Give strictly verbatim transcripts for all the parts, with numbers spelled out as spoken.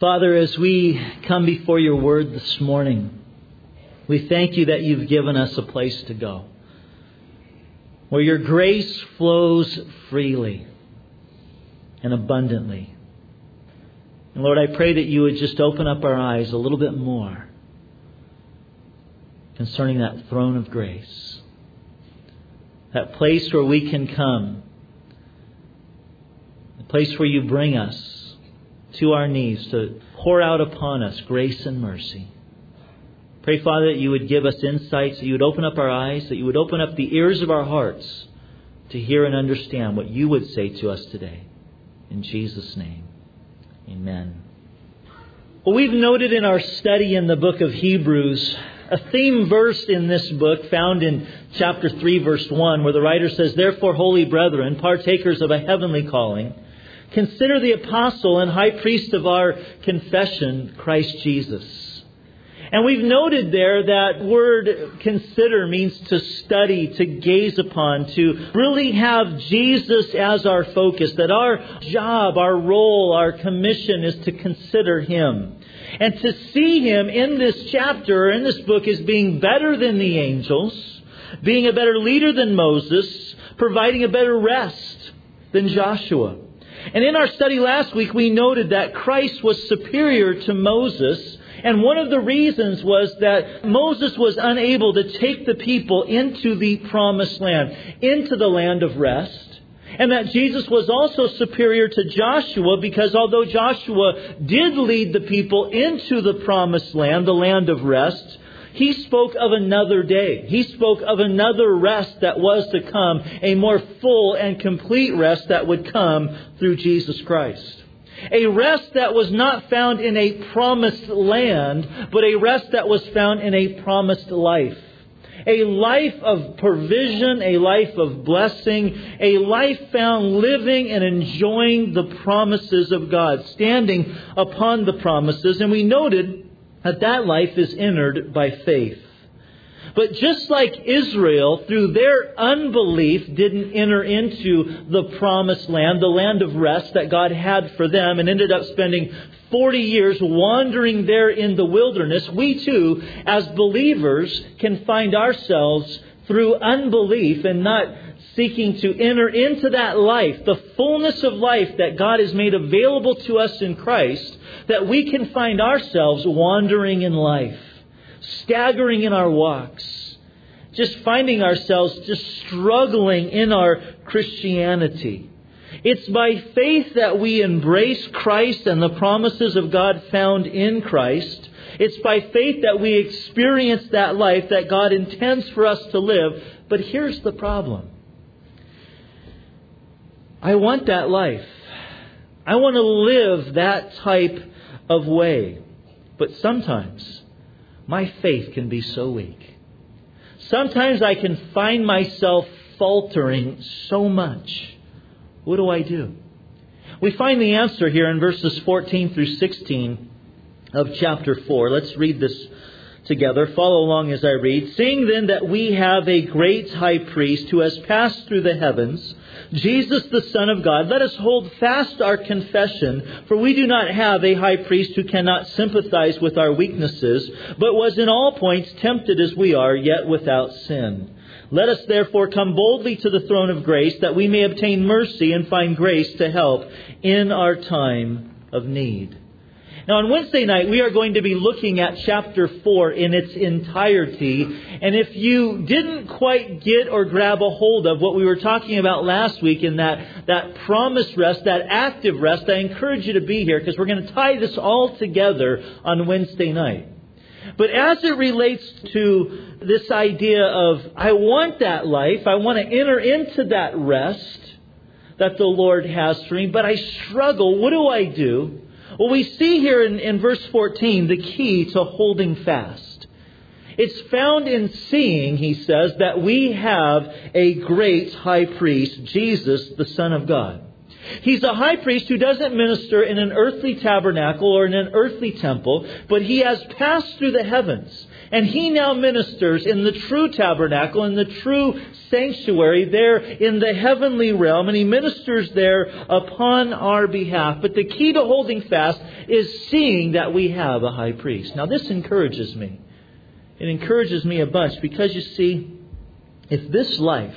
Father, as we come before your word this morning, we thank you that you've given us a place to go, where your grace flows freely and abundantly. And Lord, I pray that you would just open up our eyes a little bit more concerning that throne of grace, that place where we can come, the place where you bring us to our knees to pour out upon us grace and mercy. Pray, Father, that you would give us insights, that you would open up our eyes, that you would open up the ears of our hearts to hear and understand what you would say to us today. In Jesus' name, amen. Well, we've noted in our study in the book of Hebrews a theme verse in this book found in chapter three, verse one, where the writer says, "Therefore, holy brethren, partakers of a heavenly calling, consider the apostle and high priest of our confession, Christ Jesus." And we've noted there that word consider means to study, to gaze upon, to really have Jesus as our focus, that our job, our role, our commission is to consider Him. And to see Him in this chapter, in this book, as being better than the angels, being a better leader than Moses, providing a better rest than Joshua. And in our study last week, we noted that Christ was superior to Moses. And one of the reasons was that Moses was unable to take the people into the promised land, into the land of rest. And that Jesus was also superior to Joshua because although Joshua did lead the people into the promised land, the land of rest, he spoke of another day. He spoke of another rest that was to come, a more full and complete rest that would come through Jesus Christ. A rest that was not found in a promised land, but a rest that was found in a promised life. A life of provision, a life of blessing, a life found living and enjoying the promises of God, standing upon the promises. And we noted that that life is entered by faith. But just like Israel, through their unbelief, didn't enter into the promised land, the land of rest that God had for them, and ended up spending forty years wandering there in the wilderness, we too, as believers, can find ourselves through unbelief and not seeking to enter into that life, the fullness of life that God has made available to us in Christ, that we can find ourselves wandering in life, staggering in our walks, just finding ourselves just struggling in our Christianity. It's by faith that we embrace Christ and the promises of God found in Christ. It's by faith that we experience that life that God intends for us to live. But here's the problem. I want that life. I want to live that type of way. But sometimes my faith can be so weak. Sometimes I can find myself faltering so much. What do I do? We find the answer here in verses fourteen through sixteen of chapter four. Let's read this together. Follow along as I read. "Seeing then that we have a great high priest who has passed through the heavens, Jesus the Son of God, let us hold fast our confession, for we do not have a high priest who cannot sympathize with our weaknesses, but was in all points tempted as we are, yet without sin. Let us therefore come boldly to the throne of grace, that we may obtain mercy and find grace to help in our time of need." Now on Wednesday night, we are going to be looking at chapter four in its entirety. And if you didn't quite get or grab a hold of what we were talking about last week in that, that promised rest, that active rest, I encourage you to be here because we're going to tie this all together on Wednesday night. But as it relates to this idea of, I want that life, I want to enter into that rest that the Lord has for me, but I struggle. What do I do? Well, we see here in, in verse fourteen the key to holding fast. It's found in seeing, he says, that we have a great high priest, Jesus, the Son of God. He's a high priest who doesn't minister in an earthly tabernacle or in an earthly temple, but he has passed through the heavens. And he now ministers in the true tabernacle, in the true sanctuary there in the heavenly realm. And he ministers there upon our behalf. But the key to holding fast is seeing that we have a high priest. Now this encourages me. It encourages me a bunch because you see, if this life,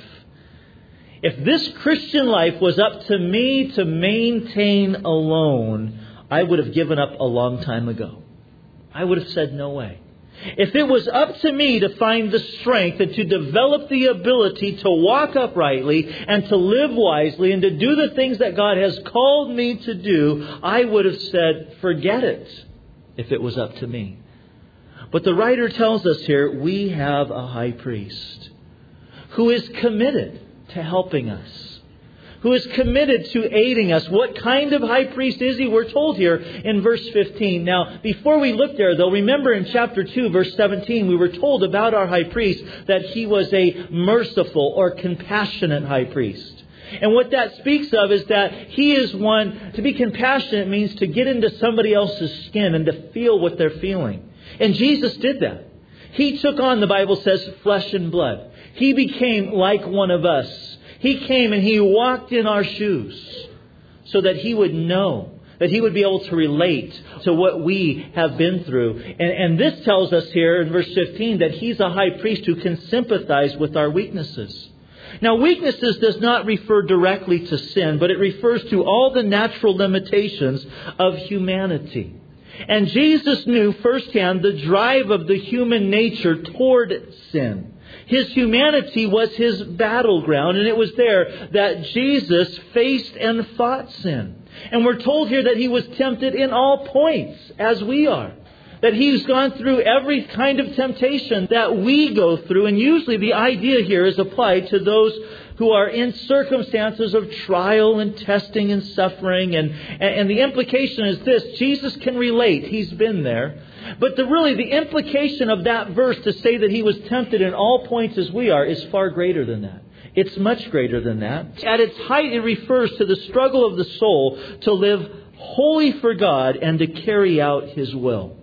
if this Christian life was up to me to maintain alone, I would have given up a long time ago. I would have said no way. If it was up to me to find the strength and to develop the ability to walk uprightly and to live wisely and to do the things that God has called me to do, I would have said, forget it, if it was up to me. But the writer tells us here, we have a high priest who is committed to helping us, who is committed to aiding us. What kind of high priest is he? We're told here in verse fifteen. Now, before we look there, though, remember in chapter two, verse seventeen, we were told about our high priest that he was a merciful or compassionate high priest. And what that speaks of is that he is one, to be compassionate means to get into somebody else's skin and to feel what they're feeling. And Jesus did that. He took on, the Bible says, flesh and blood. He became like one of us. He came and He walked in our shoes so that He would know, that He would be able to relate to what we have been through. And, and this tells us here in verse fifteen that He's a high priest who can sympathize with our weaknesses. Now, weaknesses does not refer directly to sin, but it refers to all the natural limitations of humanity. And Jesus knew firsthand the drive of the human nature toward sin. His humanity was His battleground, and it was there that Jesus faced and fought sin. And we're told here that He was tempted in all points, as we are. That He's gone through every kind of temptation that we go through. And usually the idea here is applied to those who are in circumstances of trial and testing and suffering. And, and the implication is this: Jesus can relate. He's been there. But the, really the implication of that verse to say that He was tempted in all points as we are is far greater than that. It's much greater than that. At its height, it refers to the struggle of the soul to live wholly for God and to carry out His will.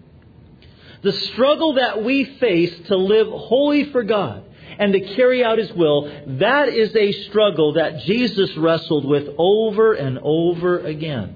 The struggle that we face to live wholly for God and to carry out His will, that is a struggle that Jesus wrestled with over and over again.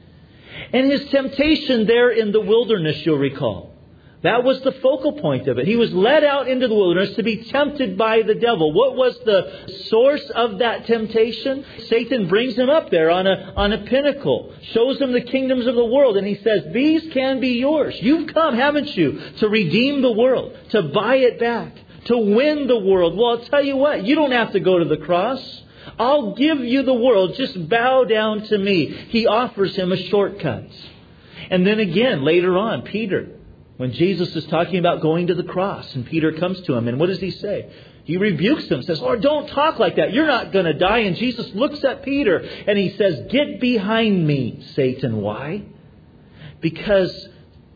And His temptation there in the wilderness, you'll recall, that was the focal point of it. He was led out into the wilderness to be tempted by the devil. What was the source of that temptation? Satan brings Him up there on a, on a pinnacle, shows Him the kingdoms of the world, and He says, these can be yours. You've come, haven't you, to redeem the world, to buy it back, to win the world. Well, I'll tell you what, you don't have to go to the cross. I'll give you the world. Just bow down to me. He offers him a shortcut. And then again, later on, Peter, when Jesus is talking about going to the cross, and Peter comes to him, and what does he say? He rebukes him, says, Lord, don't talk like that. You're not going to die. And Jesus looks at Peter and He says, get behind me, Satan. Why? Because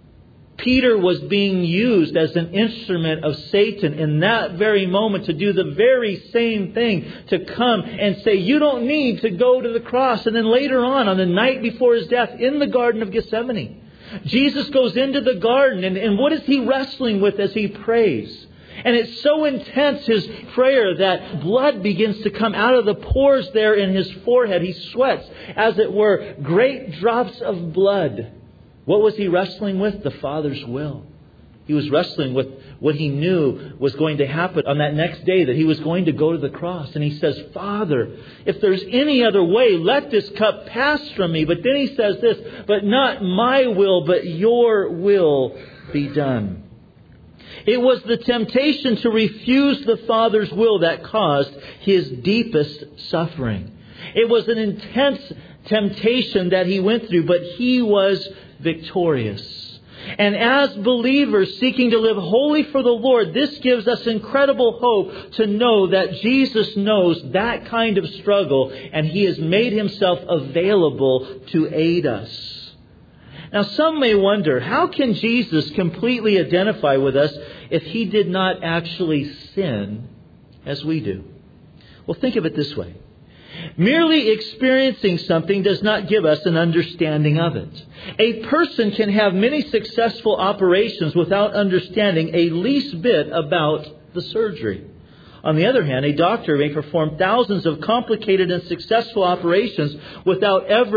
Peter was being used as an instrument of Satan in that very moment to do the very same thing, to come and say, you don't need to go to the cross. And then later on, on the night before His death, in the Garden of Gethsemane, Jesus goes into the garden, and, and what is He wrestling with as He prays? And it's so intense, His prayer, that blood begins to come out of the pores there in His forehead. He sweats, as it were, great drops of blood. What was He wrestling with? The Father's will. He was wrestling with what He knew was going to happen on that next day, that He was going to go to the cross. And He says, Father, if there's any other way, let this cup pass from me. But then He says this, but not my will, but your will be done. It was the temptation to refuse the Father's will that caused His deepest suffering. It was an intense temptation that He went through, but He was victorious. And as believers seeking to live wholly for the Lord, this gives us incredible hope to know that Jesus knows that kind of struggle, and He has made Himself available to aid us. Now, some may wonder, how can Jesus completely identify with us if He did not actually sin as we do? Well, think of it this way. Merely experiencing something does not give us an understanding of it. A person can have many successful operations without understanding a least bit about the surgery. On the other hand, a doctor may perform thousands of complicated and successful operations without ever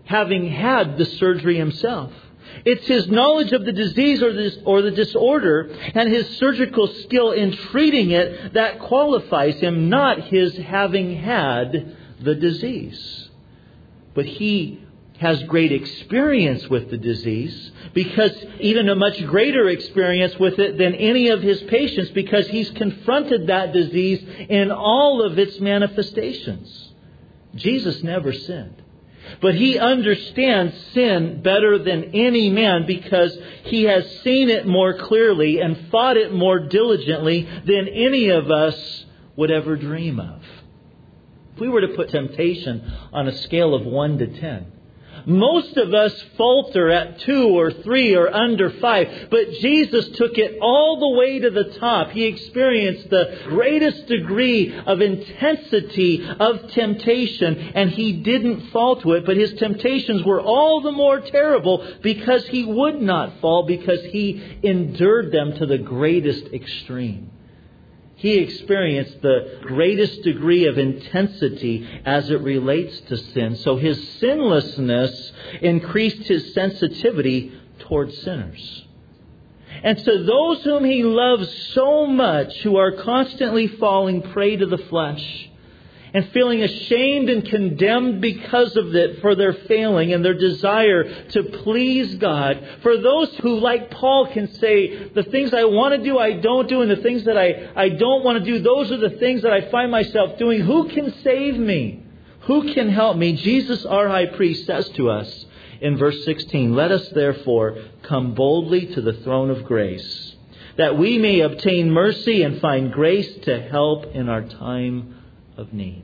having had the surgery himself. It's his knowledge of the disease or the, or the disorder and his surgical skill in treating it that qualifies him, not his having had the disease. But he has great experience with the disease, because even a much greater experience with it than any of his patients, because he's confronted that disease in all of its manifestations. Jesus never sinned. But he understands sin better than any man, because he has seen it more clearly and fought it more diligently than any of us would ever dream of. If we were to put temptation on a scale of one to ten, most of us falter at two or three or under five. But Jesus took it all the way to the top. He experienced the greatest degree of intensity of temptation, and he didn't fall to it. But his temptations were all the more terrible because he would not fall, because he endured them to the greatest extreme. He experienced the greatest degree of intensity as it relates to sin. So his sinlessness increased his sensitivity towards sinners. And so those whom he loves so much, who are constantly falling prey to the flesh and feeling ashamed and condemned because of it, for their failing and their desire to please God. For those who, like Paul, can say, the things I want to do, I don't do, and the things that I, I don't want to do, those are the things that I find myself doing. Who can save me? Who can help me? Jesus, our high priest, says to us in verse sixteen, "Let us therefore come boldly to the throne of grace, that we may obtain mercy and find grace to help in our time of need."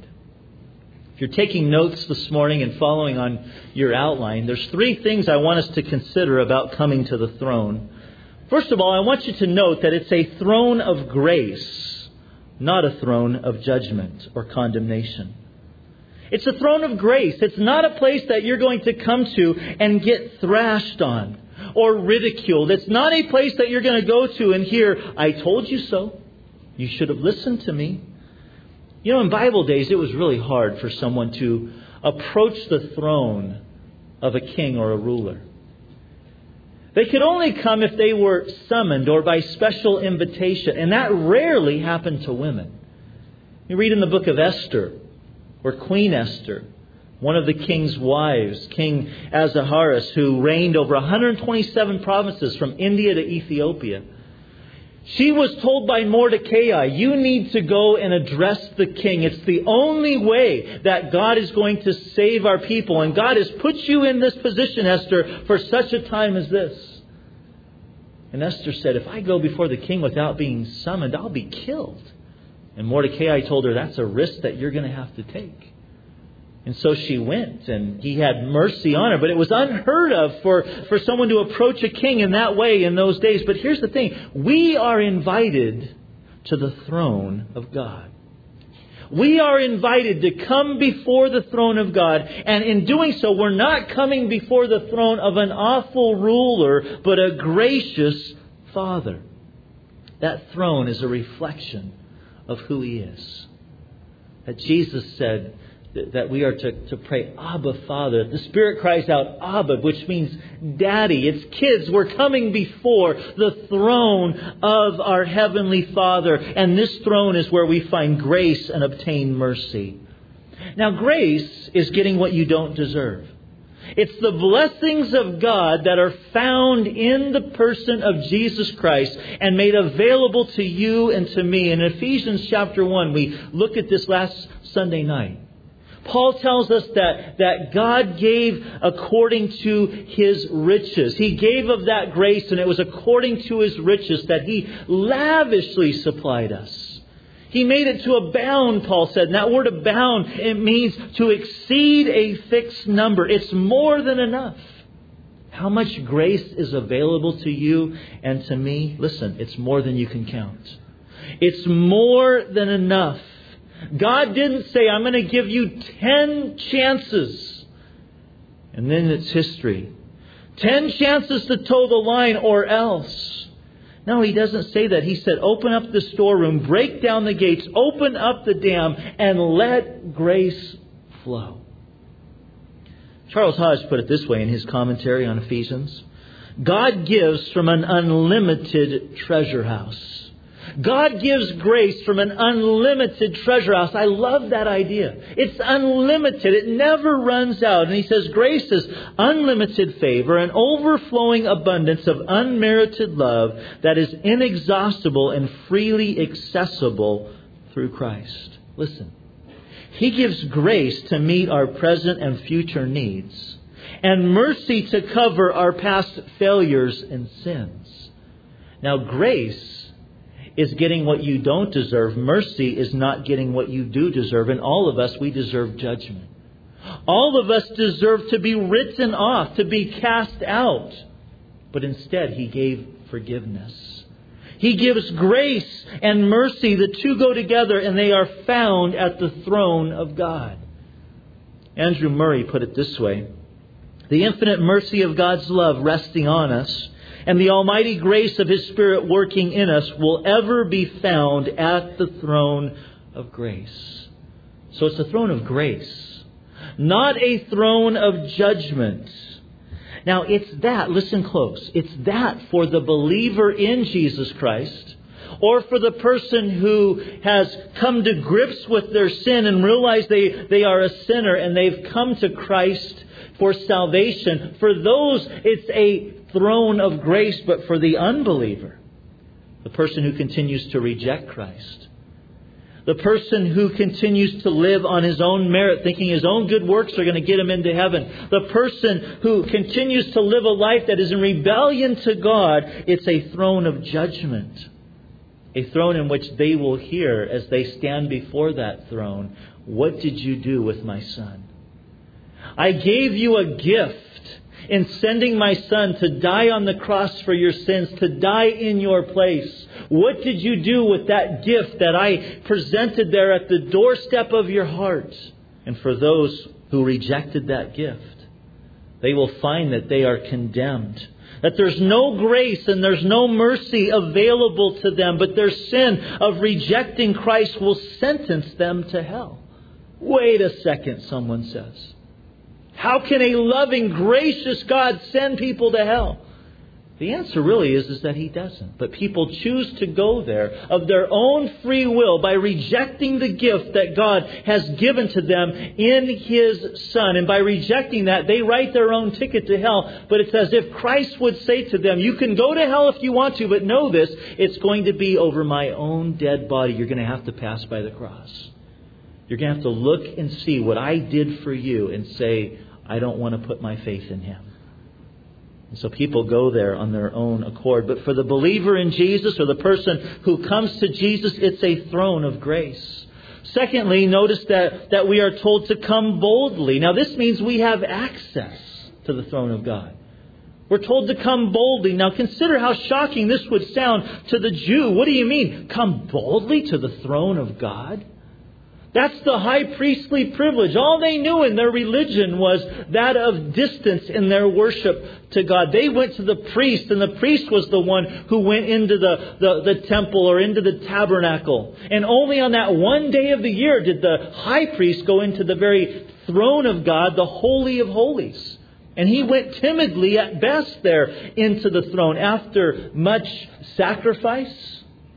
If you're taking notes this morning and following on your outline, there's three things I want us to consider about coming to the throne. First of all, I want you to note that it's a throne of grace, not a throne of judgment or condemnation. It's a throne of grace. It's not a place that you're going to come to and get thrashed on or ridiculed. It's not a place that you're going to go to and hear, "I told you so. You should have listened to me." You know, in Bible days, it was really hard for someone to approach the throne of a king or a ruler. They could only come if they were summoned or by special invitation. And that rarely happened to women. You read in the book of Esther, where Queen Esther, one of the king's wives, King Ahasuerus, who reigned over one hundred twenty-seven provinces from India to Ethiopia, she was told by Mordecai, "You need to go and address the king. It's the only way that God is going to save our people. And God has put you in this position, Esther, for such a time as this." And Esther said, "If I go before the king without being summoned, I'll be killed." And Mordecai told her, "That's a risk that you're going to have to take." And so she went, and he had mercy on her. But it was unheard of for, for someone to approach a king in that way in those days. But here's the thing. We are invited to the throne of God. We are invited to come before the throne of God. And in doing so, we're not coming before the throne of an awful ruler, but a gracious Father. That throne is a reflection of who He is. That Jesus said that we are to, to pray, "Abba, Father." The Spirit cries out, "Abba," which means Daddy. It's kids. We're coming before the throne of our Heavenly Father. And this throne is where we find grace and obtain mercy. Now, grace is getting what you don't deserve. It's the blessings of God that are found in the person of Jesus Christ and made available to you and to me. In Ephesians chapter one, we looked at this last Sunday night. Paul tells us that, that God gave according to His riches. He gave of that grace, and it was according to His riches that He lavishly supplied us. He made it to abound, Paul said. And that word abound, it means to exceed a fixed number. It's more than enough. How much grace is available to you and to me? Listen, it's more than you can count. It's more than enough. God didn't say, "I'm going to give you ten chances." And then it's history. Ten chances to toe the line or else. No, He doesn't say that. He said, "Open up the storeroom, break down the gates, open up the dam, and let grace flow." Charles Hodge put it this way in his commentary on Ephesians. God gives from an unlimited treasure house. God gives grace from an unlimited treasure house. I love that idea. It's unlimited. It never runs out. And he says grace is unlimited favor, an overflowing abundance of unmerited love that is inexhaustible and freely accessible through Christ. Listen, He gives grace to meet our present and future needs, and mercy to cover our past failures and sins. Now, grace is getting what you don't deserve. Mercy is not getting what you do deserve. And all of us, we deserve judgment. All of us deserve to be written off, to be cast out. But instead, He gave forgiveness. He gives grace and mercy. The two go together, and they are found at the throne of God. Andrew Murray put it this way: the infinite mercy of God's love resting on us and the almighty grace of His Spirit working in us will ever be found at the throne of grace. So it's a throne of grace, not a throne of judgment. Now it's that, listen close, it's that for the believer in Jesus Christ, or for the person who has come to grips with their sin and realized they, they are a sinner and they've come to Christ for salvation. For those, it's a throne of grace. But for the unbeliever, the person who continues to reject Christ, the person who continues to live on his own merit, thinking his own good works are going to get him into heaven, the person who continues to live a life that is in rebellion to God, it's a throne of judgment. A throne in which they will hear as they stand before that throne, "What did you do with my son? I gave you a gift in sending my son to die on the cross for your sins, to die in your place. What did you do with that gift that I presented there at the doorstep of your heart?" And for those who rejected that gift, they will find that they are condemned. That there's no grace and there's no mercy available to them, but their sin of rejecting Christ will sentence them to hell. Wait a second, someone says. How can a loving, gracious God send people to hell? The answer really is, is that He doesn't. But people choose to go there of their own free will by rejecting the gift that God has given to them in His Son. And by rejecting that, they write their own ticket to hell. But it's as if Christ would say to them, you can go to hell if you want to, but know this, it's going to be over my own dead body. You're going to have to pass by the cross. You're going to have to look and see what I did for you and say, I don't want to put my faith in Him. And so people go there on their own accord. But for the believer in Jesus, or the person who comes to Jesus, it's a throne of grace. Secondly, notice that, that we are told to come boldly. Now this means we have access to the throne of God. We're told to come boldly. Now consider how shocking this would sound to the Jew. What do you mean? Come boldly to the throne of God? That's the high priestly privilege. All they knew in their religion was that of distance in their worship to God. They went to the priest, and the priest was the one who went into the, the, the temple or into the tabernacle. And only on that one day of the year did the high priest go into the very throne of God, the Holy of Holies. And he went timidly at best there into the throne after much sacrifice.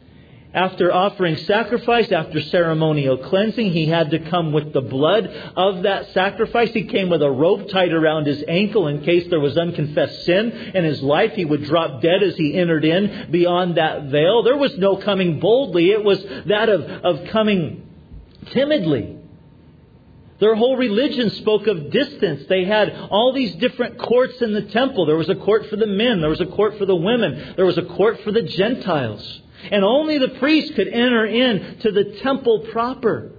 After offering sacrifice, after ceremonial cleansing, he had to come with the blood of that sacrifice. He came with a rope tied around his ankle in case there was unconfessed sin in his life. He would drop dead as he entered in beyond that veil. There was no coming boldly. It was that of, of coming timidly. Their whole religion spoke of distance. They had all these different courts in the temple. There was a court for the men. There was a court for the women. There was a court for the Gentiles. And only the priest could enter in to the temple proper.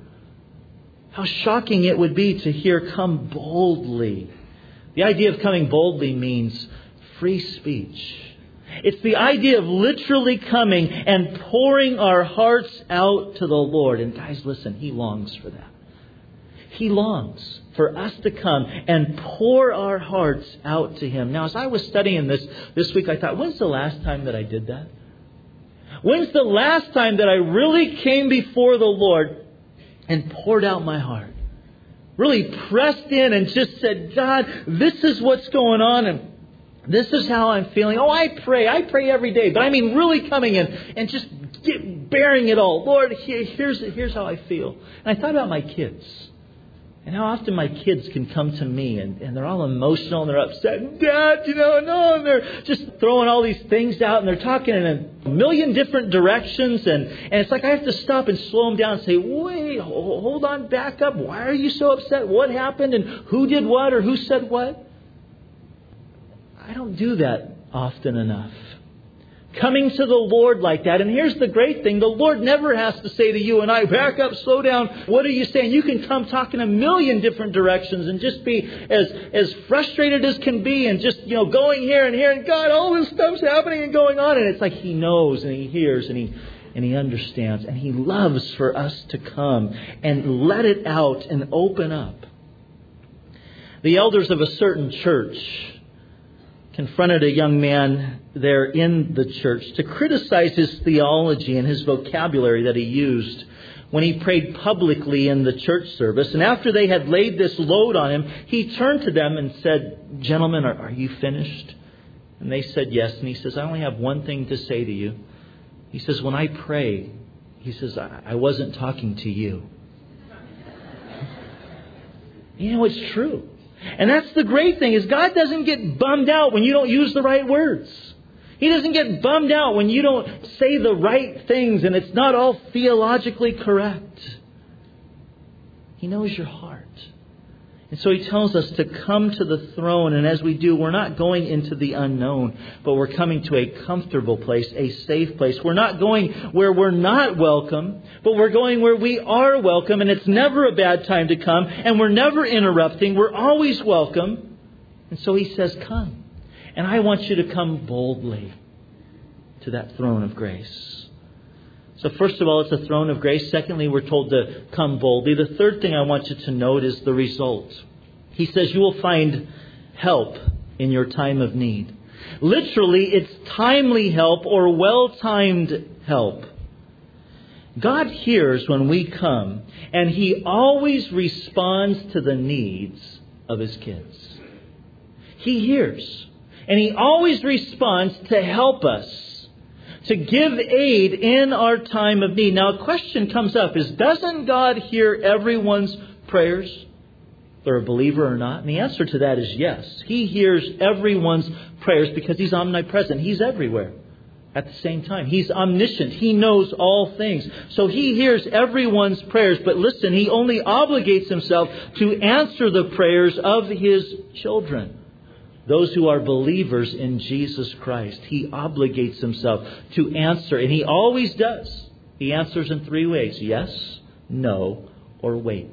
How shocking it would be to hear come boldly. The idea of coming boldly means free speech. It's the idea of literally coming and pouring our hearts out to the Lord. And guys, listen, He longs for that. He longs for us to come and pour our hearts out to Him. Now, as I was studying this this week, I thought, when's the last time that I did that? When's the last time that I really came before the Lord and poured out my heart? really pressed in and just said, God, this is what's going on and this is how I'm feeling. Oh, I pray. I pray every day. But I mean really coming in and just get, bearing it all. Lord, here, here's, here's how I feel. And I thought about my kids. And how often my kids can come to me and, and they're all emotional and they're upset. And Dad, you know, no. And they're just throwing all these things out and they're talking in a million different directions. And, and it's like I have to stop and slow them down and say, wait, hold on, back up. Why are you so upset? What happened? And who did what or who said what? I don't do that often enough. Coming to the Lord like that. And here's the great thing. The Lord never has to say to you and I, back up, slow down. What are you saying? You can come talk in a million different directions and just be as, as frustrated as can be and just, you know, going here and here and God, all this stuff's happening and going on. And it's like He knows and He hears and He and He understands. And He loves for us to come and let it out and open up. The elders of a certain church confronted a young man there in the church to criticize his theology and his vocabulary that he used when he prayed publicly in the church service. And after they had laid this load on him, he turned to them and said, "Gentlemen, are, are you finished?" And they said yes. And he says, "I only have one thing to say to you." He says, "When I pray," he says, I, I wasn't talking to you." You know, it's true. And that's the great thing is God doesn't get bummed out when you don't use the right words. He doesn't get bummed out when you don't say the right things and it's not all theologically correct. He knows your heart. And so He tells us to come to the throne. And as we do, we're not going into the unknown, but we're coming to a comfortable place, a safe place. We're not going where we're not welcome, but we're going where we are welcome. And it's never a bad time to come. And we're never interrupting. We're always welcome. And so He says, come. And I want you to come boldly to that throne of grace. So first of all, it's a throne of grace. Secondly, we're told to come boldly. The third thing I want you to note is the result. He says you will find help in your time of need. Literally, it's timely help or well-timed help. God hears when we come, and He always responds to the needs of His kids. He hears, and He always responds to help us, to give aid in our time of need. Now, a question comes up is, doesn't God hear everyone's prayers, if they're a believer or not? And the answer to that is yes. He hears everyone's prayers because He's omnipresent. He's everywhere at the same time. He's omniscient. He knows all things. So He hears everyone's prayers. But listen, He only obligates Himself to answer the prayers of His children. Those who are believers in Jesus Christ. He obligates Himself to answer. And He always does. He answers in three ways. Yes, no, or wait.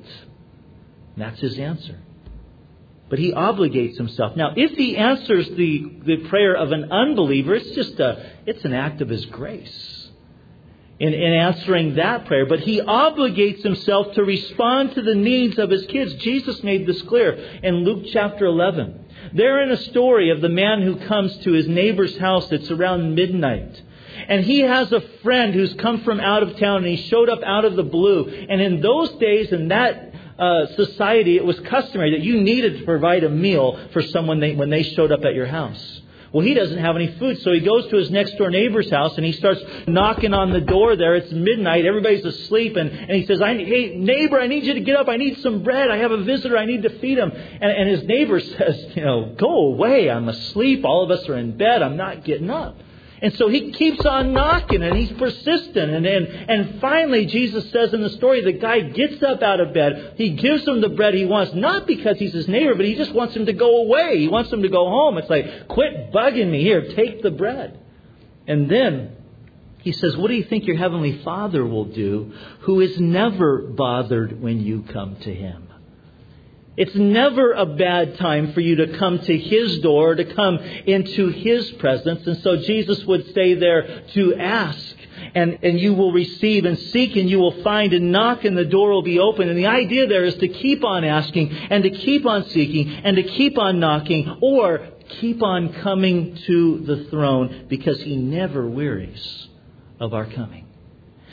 And that's His answer. But He obligates Himself. Now, if He answers the, the prayer of an unbeliever, it's just a, it's an act of His grace in, in answering that prayer. But He obligates Himself to respond to the needs of His kids. Jesus made this clear in Luke chapter eleven. They're in a story of the man who comes to his neighbor's house. It's around midnight. And he has a friend who's come from out of town and he showed up out of the blue. And in those days, in that uh, society, it was customary that you needed to provide a meal for someone they, when they showed up at your house. Well, he doesn't have any food, so he goes to his next door neighbor's house and he starts knocking on the door there. It's midnight. Everybody's asleep. And, and he says, I, hey, neighbor, I need you to get up. I need some bread. I have a visitor. I need to feed him. And, and his neighbor says, you know, go away. I'm asleep. All of us are in bed. I'm not getting up. And so he keeps on knocking and he's persistent. And, and, and finally, Jesus says in the story, the guy gets up out of bed. He gives him the bread he wants, not because he's his neighbor, but he just wants him to go away. He wants him to go home. It's like, quit bugging me here. Take the bread. And then he says, what do you think your heavenly Father will do who is never bothered when you come to Him? It's never a bad time for you to come to His door, to come into His presence. And so Jesus would say there to ask and, and you will receive, and seek and you will find, and knock and the door will be open. And the idea there is to keep on asking and to keep on seeking and to keep on knocking, or keep on coming to the throne, because He never wearies of our coming.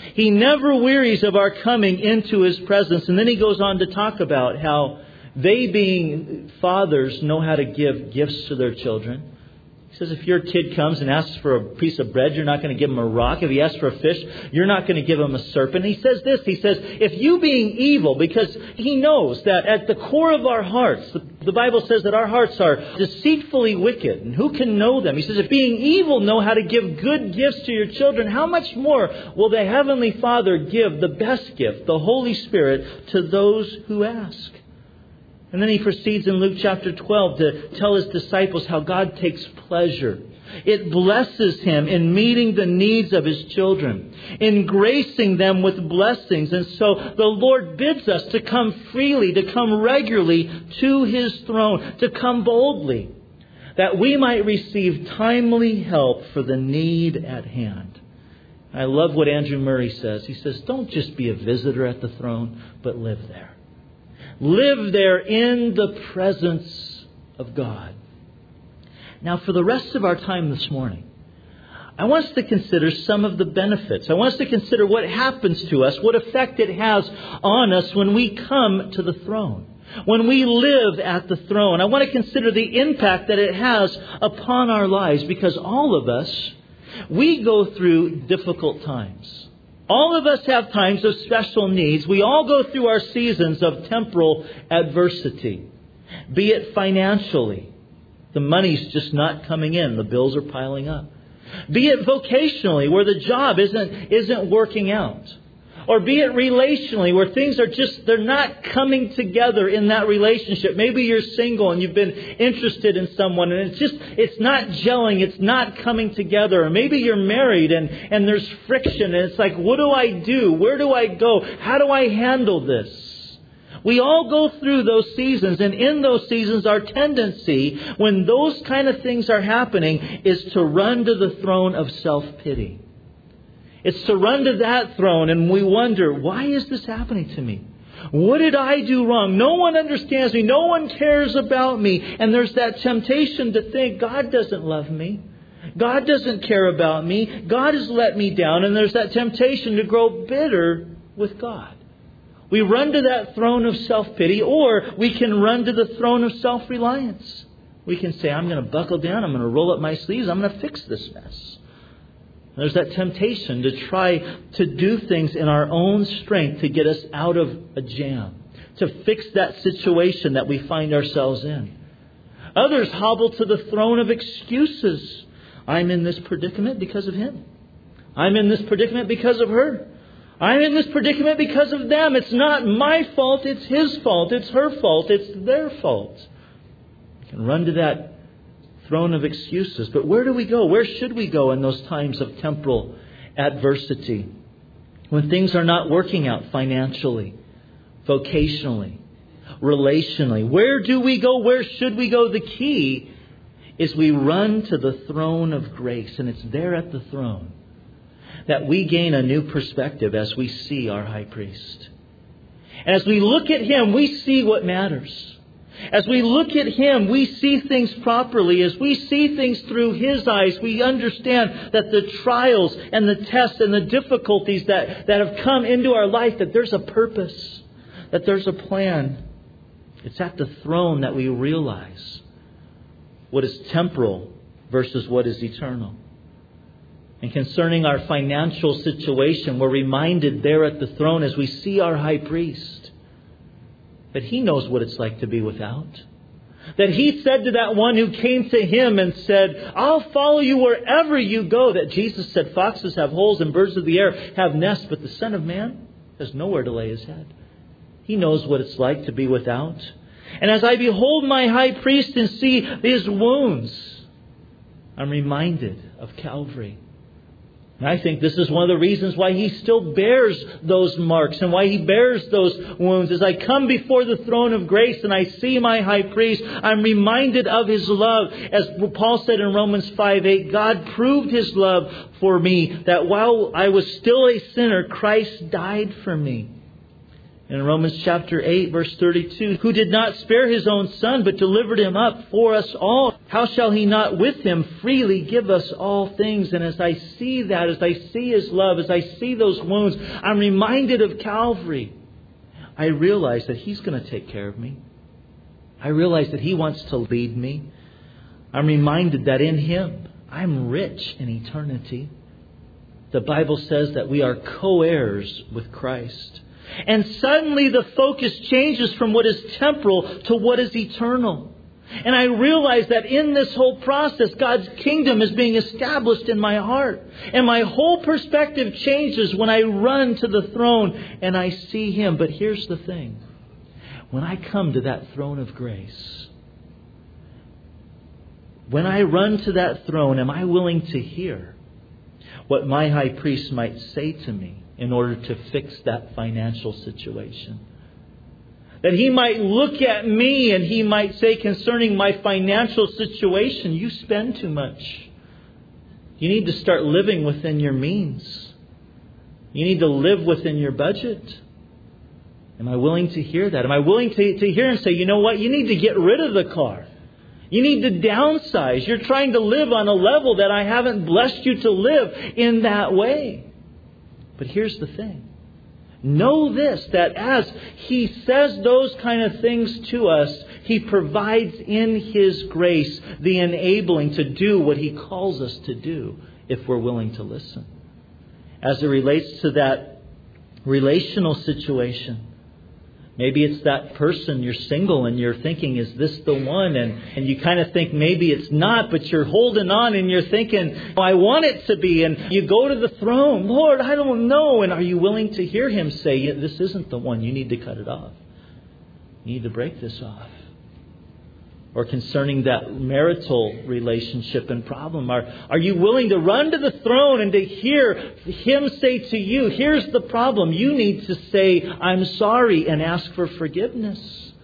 He never wearies of our coming into His presence. And then He goes on to talk about how they, being fathers, know how to give gifts to their children. He says if your kid comes and asks for a piece of bread, you're not going to give him a rock. If he asks for a fish, you're not going to give him a serpent. He says this, he says, if you being evil, because He knows that at the core of our hearts, the, the Bible says that our hearts are deceitfully wicked, and who can know them? He says, if being evil know how to give good gifts to your children, how much more will the Heavenly Father give the best gift, the Holy Spirit, to those who ask? And then He proceeds in Luke chapter twelve to tell His disciples how God takes pleasure. It blesses Him in meeting the needs of His children, in gracing them with blessings. And so the Lord bids us to come freely, to come regularly to His throne, to come boldly, that we might receive timely help for the need at hand. I love what Andrew Murray says. He says, don't just be a visitor at the throne, but live there. Live there in the presence of God. Now, for the rest of our time this morning, I want us to consider some of the benefits. I want us to consider what happens to us, what effect it has on us when we come to the throne, when we live at the throne. I want to consider the impact that it has upon our lives, because all of us, we go through difficult times. All of us have times of special needs. We all go through our seasons of temporal adversity, be it financially. The money's just not coming in. The bills are piling up. Be it vocationally, where the job isn't, isn't working out. Or be it relationally, where things are just, they're not coming together in that relationship. Maybe you're single and you've been interested in someone and it's just, it's not gelling, it's not coming together. Or maybe you're married and, and there's friction and it's like, what do I do? Where do I go? How do I handle this? We all go through those seasons, and in those seasons our tendency, when those kind of things are happening, is to run to the throne of self-pity. It's to run to that throne and we wonder, why is this happening to me? What did I do wrong? No one understands me. No one cares about me. And there's that temptation to think, God doesn't love me. God doesn't care about me. God has let me down. And there's that temptation to grow bitter with God. We run to that throne of self-pity, or we can run to the throne of self-reliance. We can say, I'm going to buckle down. I'm going to roll up my sleeves. I'm going to fix this mess. There's that temptation to try to do things in our own strength to get us out of a jam, to fix that situation that we find ourselves in. Others hobble to the throne of excuses. I'm in this predicament because of him. I'm in this predicament because of her. I'm in this predicament because of them. It's not my fault. It's his fault. It's her fault. It's their fault. You can run to that throne of excuses. But where do we go? Where should we go in those times of temporal adversity? When things are not working out financially, vocationally, relationally. Where do we go? Where should we go? The key is we run to the throne of grace. And it's there at the throne that we gain a new perspective as we see our high priest. And as we look at him, we see what matters. As we look at him, we see things properly. As we see things through his eyes, we understand that the trials and the tests and the difficulties that, that have come into our life, that there's a purpose, that there's a plan. It's at the throne that we realize what is temporal versus what is eternal. And concerning our financial situation, we're reminded there at the throne as we see our high priest that he knows what it's like to be without. That he said to that one who came to him and said, I'll follow you wherever you go. That Jesus said, foxes have holes and birds of the air have nests, but the Son of Man has nowhere to lay his head. He knows what it's like to be without. And as I behold my high priest and see his wounds, I'm reminded of Calvary. And I think this is one of the reasons why he still bears those marks and why he bears those wounds. As I come before the throne of grace and I see my high priest, I'm reminded of his love. As Paul said in Romans five eight, God proved his love for me, that while I was still a sinner, Christ died for me. In Romans chapter eight, verse thirty-two, who did not spare His own Son, but delivered Him up for us all, how shall He not with Him freely give us all things? And as I see that, as I see His love, as I see those wounds, I'm reminded of Calvary. I realize that He's going to take care of me. I realize that He wants to lead me. I'm reminded that in Him, I'm rich in eternity. The Bible says that we are co-heirs with Christ. And suddenly the focus changes from what is temporal to what is eternal. And I realize that in this whole process, God's kingdom is being established in my heart. And my whole perspective changes when I run to the throne and I see Him. But here's the thing. When I come to that throne of grace, when I run to that throne, am I willing to hear what my high priest might say to me in order to fix that financial situation? That he might look at me and he might say concerning my financial situation, you spend too much. You need to start living within your means. You need to live within your budget. Am I willing to hear that? Am I willing to, to hear and say, you know what? You need to get rid of the car. You need to downsize. You're trying to live on a level that I haven't blessed you to live in that way. But here's the thing. Know this, that as He says those kind of things to us, He provides in His grace the enabling to do what He calls us to do if we're willing to listen. As it relates to that relational situation, maybe it's that person, you're single and you're thinking, is this the one? And, and you kind of think maybe it's not, but you're holding on and you're thinking, oh, I want it to be. And you go to the throne, Lord, I don't know. And are you willing to hear Him say, this isn't the one, you need to cut it off. You need to break this off. Or concerning that marital relationship and problem, are, are you willing to run to the throne and to hear Him say to you, here's the problem. You need to say, I'm sorry, and ask for forgiveness.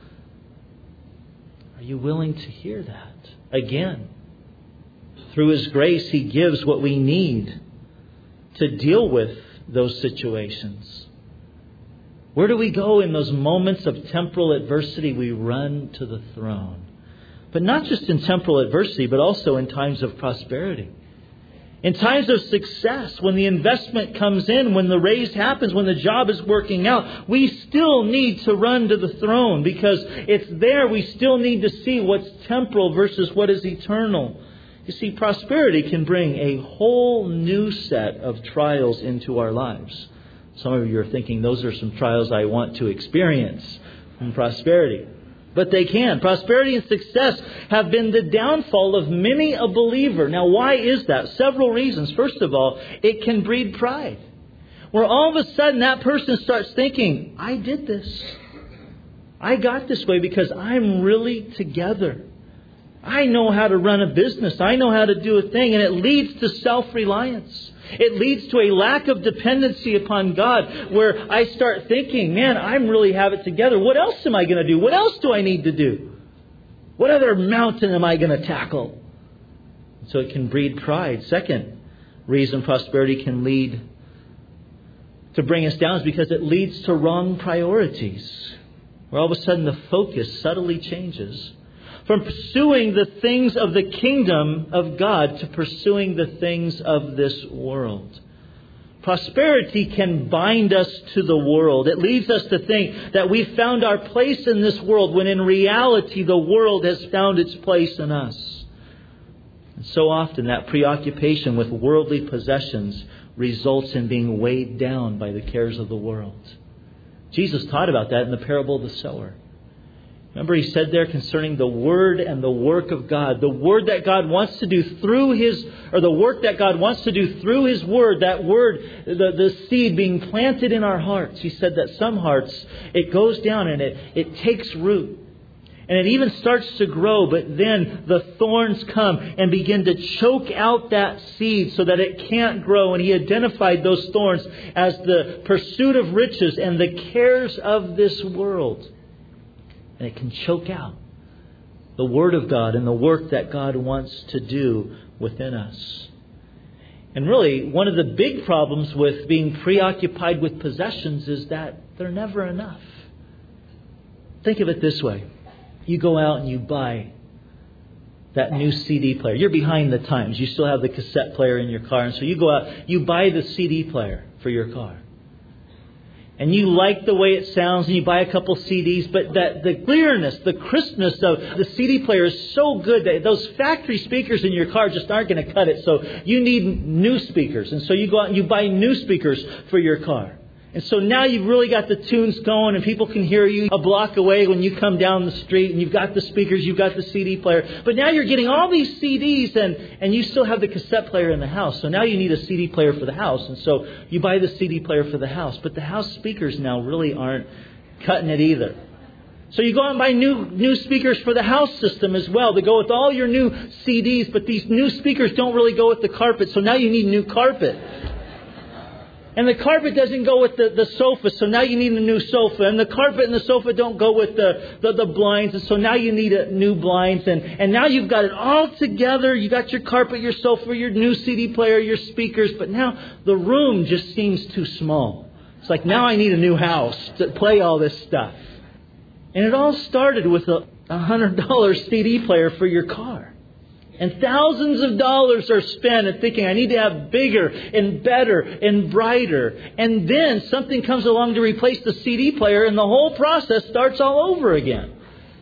Are you willing to hear that? Again, through His grace, He gives what we need to deal with those situations. Where do we go in those moments of temporal adversity? We run to the throne. But not just in temporal adversity, but also in times of prosperity. In times of success, when the investment comes in, when the raise happens, when the job is working out, we still need to run to the throne because it's there we still need to see what's temporal versus what is eternal. You see, prosperity can bring a whole new set of trials into our lives. Some of you are thinking, those are some trials I want to experience from prosperity. But they can. Prosperity and success have been the downfall of many a believer. Now, why is that? Several reasons. First of all, it can breed pride. Where all of a sudden that person starts thinking, I did this. I got this way because I'm really together. I know how to run a business. I know how to do a thing. And it leads to self-reliance. It leads to a lack of dependency upon God where I start thinking, man, I really have it together. What else am I going to do? What else do I need to do? What other mountain am I going to tackle? So it can breed pride. Second reason prosperity can lead to bring us down is because it leads to wrong priorities. Where all of a sudden the focus subtly changes from pursuing the things of the kingdom of God to pursuing the things of this world. Prosperity can bind us to the world. It leads us to think that we've found our place in this world when in reality the world has found its place in us. And so often that preoccupation with worldly possessions results in being weighed down by the cares of the world. Jesus taught about that in the parable of the sower. Remember, He said there concerning the Word and the work of God, the Word that God wants to do through His, or the work that God wants to do through His Word, that Word, the, the seed being planted in our hearts. He said that some hearts, it goes down and it, it takes root. And it even starts to grow, but then the thorns come and begin to choke out that seed so that it can't grow. And He identified those thorns as the pursuit of riches and the cares of this world. And it can choke out the Word of God and the work that God wants to do within us. And really, one of the big problems with being preoccupied with possessions is that they're never enough. Think of it this way. You go out and you buy that new C D player. You're behind the times. You still have the cassette player in your car. And so you go out, you buy the C D player for your car. And you like the way it sounds and you buy a couple C Ds. But that the clearness, the crispness of the C D player is so good that those factory speakers in your car just aren't going to cut it. So you need new speakers. And so you go out and you buy new speakers for your car. And so now you've really got the tunes going and people can hear you a block away when you come down the street and you've got the speakers, you've got the C D player. But now you're getting all these C Ds and, and you still have the cassette player in the house. So now you need a C D player for the house. And so you buy the C D player for the house. But the house speakers now really aren't cutting it either. So you go out and buy new new speakers for the house system as well to go with all your new C Ds. But these new speakers don't really go with the carpet. So now you need new carpet. And the carpet doesn't go with the, the sofa, so now you need a new sofa. And the carpet and the sofa don't go with the, the, the blinds, and so now you need a new blinds. And, and now you've got it all together. You got your carpet, your sofa, your new C D player, your speakers. But now the room just seems too small. It's like, now I need a new house to play all this stuff. And it all started with a one hundred dollars C D player for your car. And thousands of dollars are spent in thinking, I need to have bigger and better and brighter. And then something comes along to replace the C D player and the whole process starts all over again.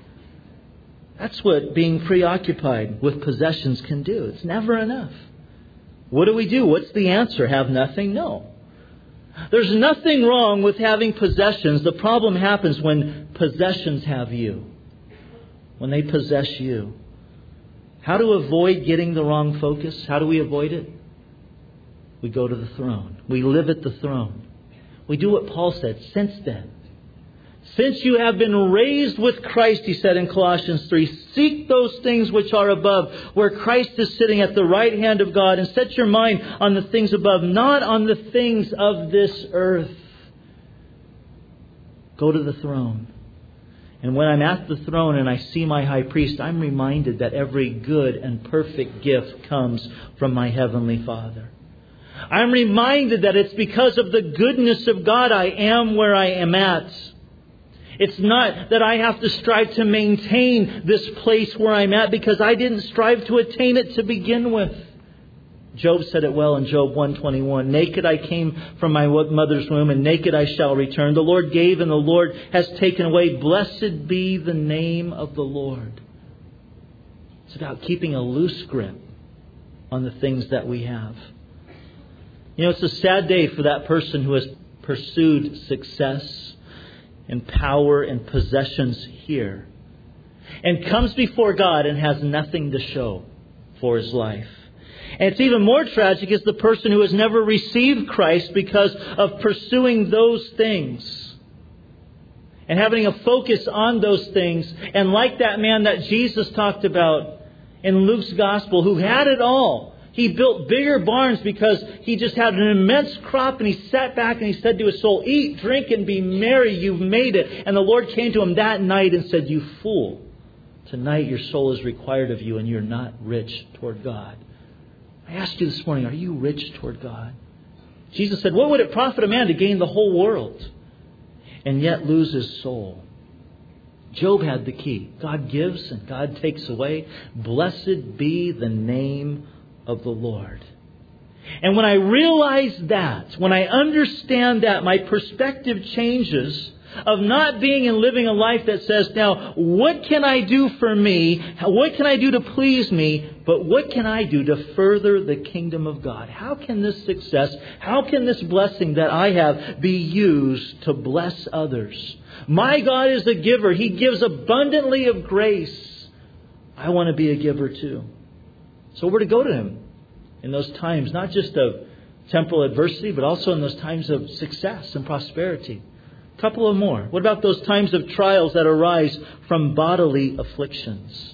That's what being preoccupied with possessions can do. It's never enough. What do we do? What's the answer? Have nothing? No. There's nothing wrong with having possessions. The problem happens when possessions have you. When they possess you. How to avoid getting the wrong focus? How do we avoid it? We go to the throne. We live at the throne. We do what Paul said, since then. Since you have been raised with Christ, he said in Colossians three, seek those things which are above, where Christ is sitting at the right hand of God, and set your mind on the things above, not on the things of this earth. Go to the throne. And when I'm at the throne and I see my high priest, I'm reminded that every good and perfect gift comes from my heavenly Father. I'm reminded that it's because of the goodness of God I am where I am at. It's not that I have to strive to maintain this place where I'm at because I didn't strive to attain it to begin with. Job said it well in Job one twenty-one. Naked I came from my mother's womb, and naked I shall return. The Lord gave, and the Lord has taken away. Blessed be the name of the Lord. It's about keeping a loose grip on the things that we have. You know, it's a sad day for that person who has pursued success and power and possessions here and comes before God and has nothing to show for his life. And it's even more tragic is the person who has never received Christ because of pursuing those things and having a focus on those things. And like that man that Jesus talked about in Luke's gospel who had it all. He built bigger barns because he just had an immense crop, and he sat back and he said to his soul, eat, drink, and be merry. You've made it. And the Lord came to him that night and said, you fool, tonight your soul is required of you and you're not rich toward God. I asked you this morning, are you rich toward God? Jesus said, what would it profit a man to gain the whole world and yet lose his soul? Job had the key. God gives and God takes away. Blessed be the name of the Lord. And when I realize that, when I understand that, my perspective changes of not being and living a life that says, now, what can I do for me? What can I do to please me? But what can I do to further the kingdom of God? How can this success, how can this blessing that I have be used to bless others? My God is a giver. He gives abundantly of grace. I want to be a giver too. So we're to go to Him in those times, not just of temporal adversity, but also in those times of success and prosperity. A couple of more. What about those times of trials that arise from bodily afflictions?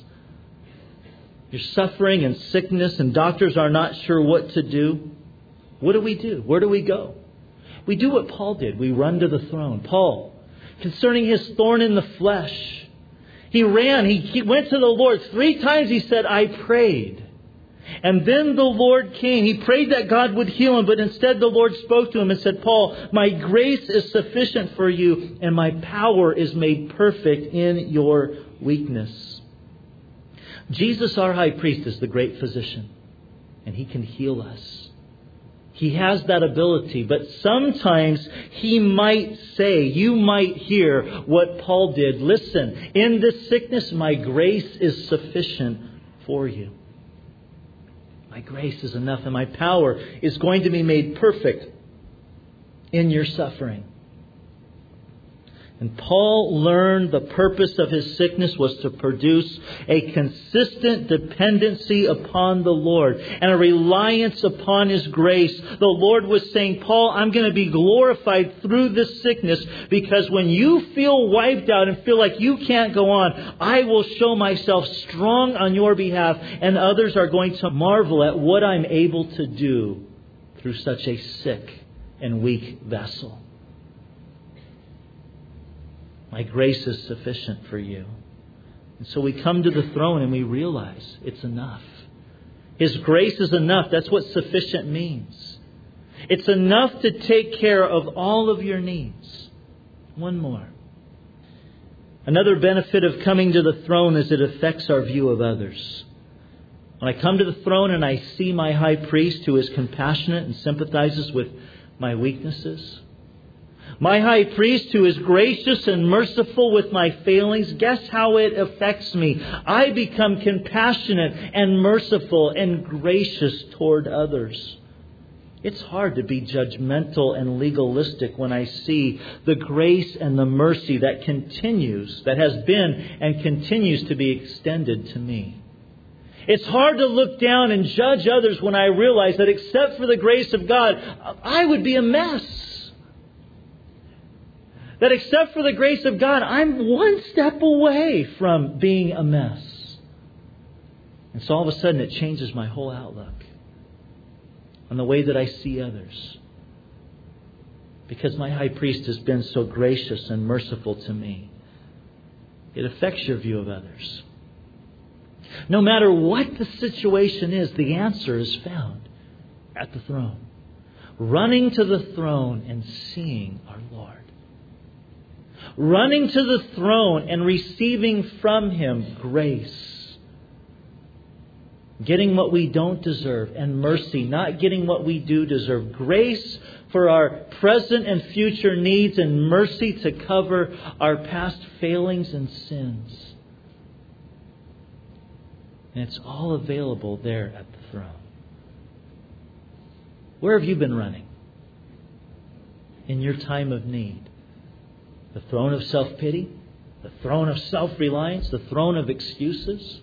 You're suffering and sickness and doctors are not sure what to do. What do we do? Where do we go? We do what Paul did. We run to the throne. Paul, concerning his thorn in the flesh, he ran. He, he went to the Lord. Three times he said, I prayed. And then the Lord came. He prayed that God would heal him, but instead the Lord spoke to him and said, Paul, my grace is sufficient for you, and my power is made perfect in your weakness. Jesus, our high priest, is the great physician, and He can heal us. He has that ability, but sometimes He might say, you might hear what Paul did. Listen, in this sickness, my grace is sufficient for you. My grace is enough, and my power is going to be made perfect in your suffering. And Paul learned the purpose of his sickness was to produce a consistent dependency upon the Lord and a reliance upon His grace. The Lord was saying, Paul, I'm going to be glorified through this sickness, because when you feel wiped out and feel like you can't go on, I will show myself strong on your behalf, and others are going to marvel at what I'm able to do through such a sick and weak vessel. My grace is sufficient for you. And so we come to the throne and we realize it's enough. His grace is enough. That's what sufficient means. It's enough to take care of all of your needs. One more. Another benefit of coming to the throne is it affects our view of others. When I come to the throne and I see my high priest who is compassionate and sympathizes with my weaknesses, my high priest who is gracious and merciful with my failings, guess how it affects me? I become compassionate and merciful and gracious toward others. It's hard to be judgmental and legalistic when I see the grace and the mercy that continues, that has been and continues to be extended to me. It's hard to look down and judge others when I realize that except for the grace of God, I would be a mess. That except for the grace of God, I'm one step away from being a mess. And so all of a sudden it changes my whole outlook on the way that I see others. Because my high priest has been so gracious and merciful to me. It affects your view of others. No matter what the situation is, the answer is found at the throne. Running to the throne and seeing our Lord. Running to the throne and receiving from Him grace. Getting what we don't deserve, and mercy, not getting what we do deserve. Grace for our present and future needs, and mercy to cover our past failings and sins. And it's all available there at the throne. Where have you been running in your time of need? The throne of self-pity? The throne of self-reliance? The throne of excuses?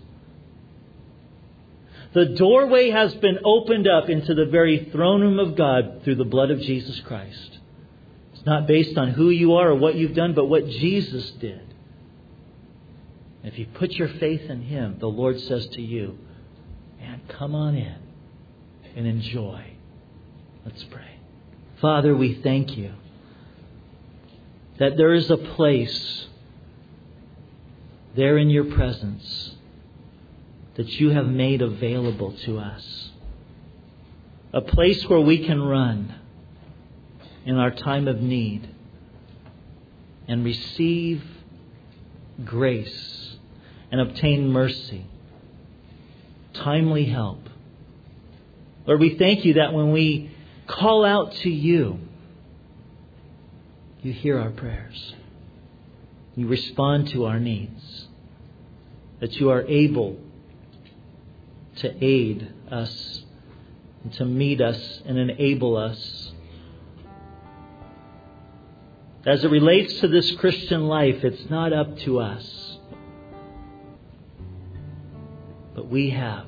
The doorway has been opened up into the very throne room of God through the blood of Jesus Christ. It's not based on who you are or what you've done, but what Jesus did. If you put your faith in Him, the Lord says to you, man, come on in and enjoy. Let's pray. Father, we thank You that there is a place there in Your presence that You have made available to us. A place where we can run in our time of need and receive grace and obtain mercy, timely help. Lord, we thank You that when we call out to You, You hear our prayers. You respond to our needs. That You are able to aid us and to meet us and enable us. As it relates to this Christian life, it's not up to us. But we have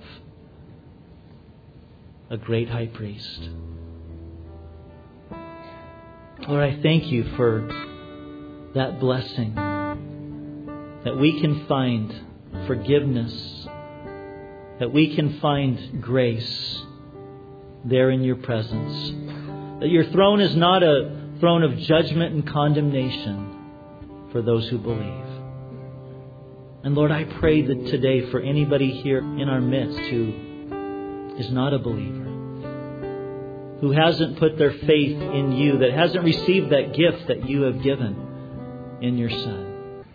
a great high priest. Lord, I thank You for that blessing, that we can find forgiveness, that we can find grace there in Your presence. That Your throne is not a throne of judgment and condemnation for those who believe. And Lord, I pray that today for anybody here in our midst who is not a believer, who hasn't put their faith in you, that hasn't received that gift that you have given in your Son.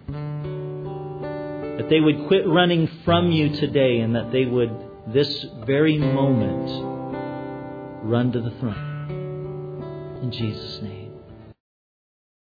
That they would quit running from you today, and that they would, this very moment, run to the throne. In Jesus' name.